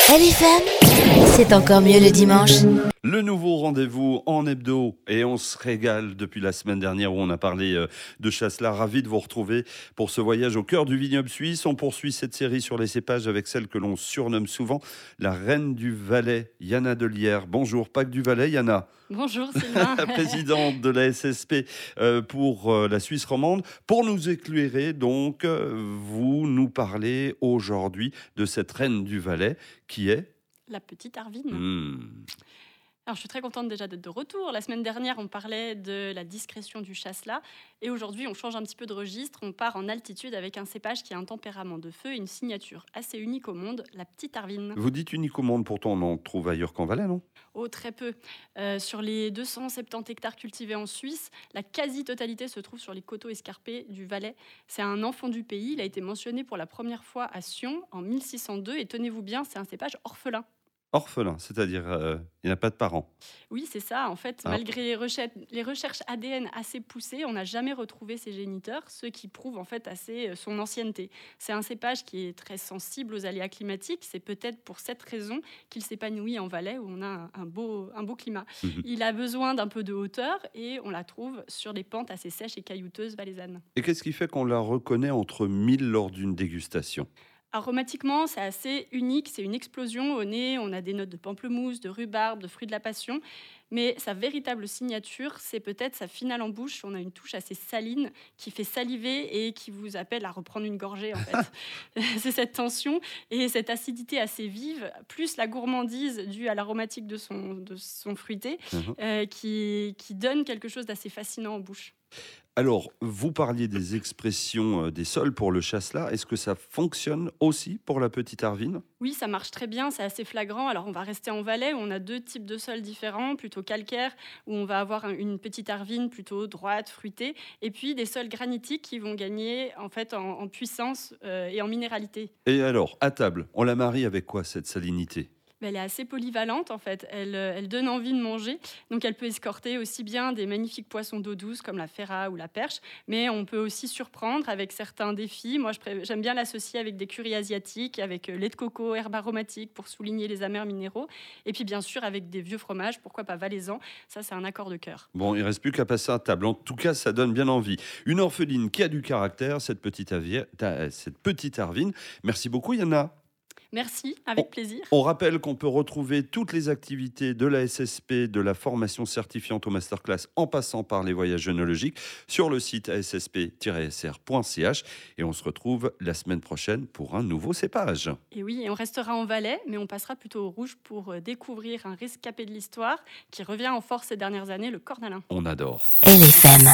LFM, c'est encore mieux le dimanche. Le nouveau rendez-vous en hebdo et on se régale depuis la semaine dernière où on a parlé de Chasselas. Ravi de vous retrouver pour ce voyage au cœur du vignoble suisse. On poursuit cette série sur les cépages avec celle que l'on surnomme souvent la reine du Valais, Yana Delière. Bonjour, Pâques du Valais, Yana. Bonjour Sylvain. Présidente de la SSP pour la Suisse romande. Pour nous éclairer, donc, vous nous parlez aujourd'hui de cette reine du Valais qui est La petite Arvine. Alors, je suis très contente déjà d'être de retour. La semaine dernière, on parlait de la discrétion du Chasselas. Et aujourd'hui, on change un petit peu de registre. On part en altitude avec un cépage qui a un tempérament de feu et une signature assez unique au monde, la petite Arvine. Vous dites unique au monde, pourtant on en trouve ailleurs qu'en Valais, non ? Oh, très peu. Sur les 270 hectares cultivés en Suisse, la quasi-totalité se trouve sur les coteaux escarpés du Valais. C'est un enfant du pays. Il a été mentionné pour la première fois à Sion en 1602. Et tenez-vous bien, c'est un cépage orphelin. Orphelin, c'est-à-dire il n'a pas de parents. Oui, c'est ça. En fait, malgré les recherches ADN assez poussées, on n'a jamais retrouvé ses géniteurs, ce qui prouve en fait assez son ancienneté. C'est un cépage qui est très sensible aux aléas climatiques. C'est peut-être pour cette raison qu'il s'épanouit en Valais, où on a un beau climat. Il a besoin d'un peu de hauteur et on la trouve sur des pentes assez sèches et caillouteuses valaisannes. Et qu'est-ce qui fait qu'on la reconnaît entre 1000 lors d'une dégustation ? Aromatiquement, c'est assez unique, c'est une explosion au nez, on a des notes de pamplemousse, de rhubarbe, de fruits de la passion, mais sa véritable signature, c'est peut-être sa finale en bouche. On a une touche assez saline qui fait saliver et qui vous appelle à reprendre une gorgée en fait. C'est cette tension et cette acidité assez vive, plus la gourmandise due à l'aromatique de son fruité, qui donne quelque chose d'assez fascinant en bouche. Alors, vous parliez des expressions des sols pour le Chasselas. Est-ce que ça fonctionne aussi pour la petite Arvine ? Oui, ça marche très bien, c'est assez flagrant. Alors, on va rester en Valais où on a deux types de sols différents, plutôt calcaires, où on va avoir une petite Arvine plutôt droite, fruitée, et puis des sols granitiques qui vont gagner en fait en puissance et en minéralité. Et alors, à table, on la marie avec quoi cette salinité ? Elle est assez polyvalente en fait, elle donne envie de manger, donc elle peut escorter aussi bien des magnifiques poissons d'eau douce comme la ferra ou la perche, mais on peut aussi surprendre avec certains défis. Moi j'aime bien l'associer avec des currys asiatiques, avec lait de coco, herbes aromatiques pour souligner les amers minéraux, et puis bien sûr avec des vieux fromages, pourquoi pas valaisans, ça c'est un accord de cœur. Bon, il ne reste plus qu'à passer à table. En tout cas, ça donne bien envie. Une orpheline qui a du caractère, cette petite Arvine. Merci beaucoup, Yana. Merci, avec plaisir. On rappelle qu'on peut retrouver toutes les activités de la SSP, de la formation certifiante au masterclass en passant par les voyages œnologiques sur le site assp-sr.ch et on se retrouve la semaine prochaine pour un nouveau cépage. Et oui, on restera en Valais, mais on passera plutôt au rouge pour découvrir un rescapé de l'histoire qui revient en force ces dernières années, le cornalin. On adore. LFM.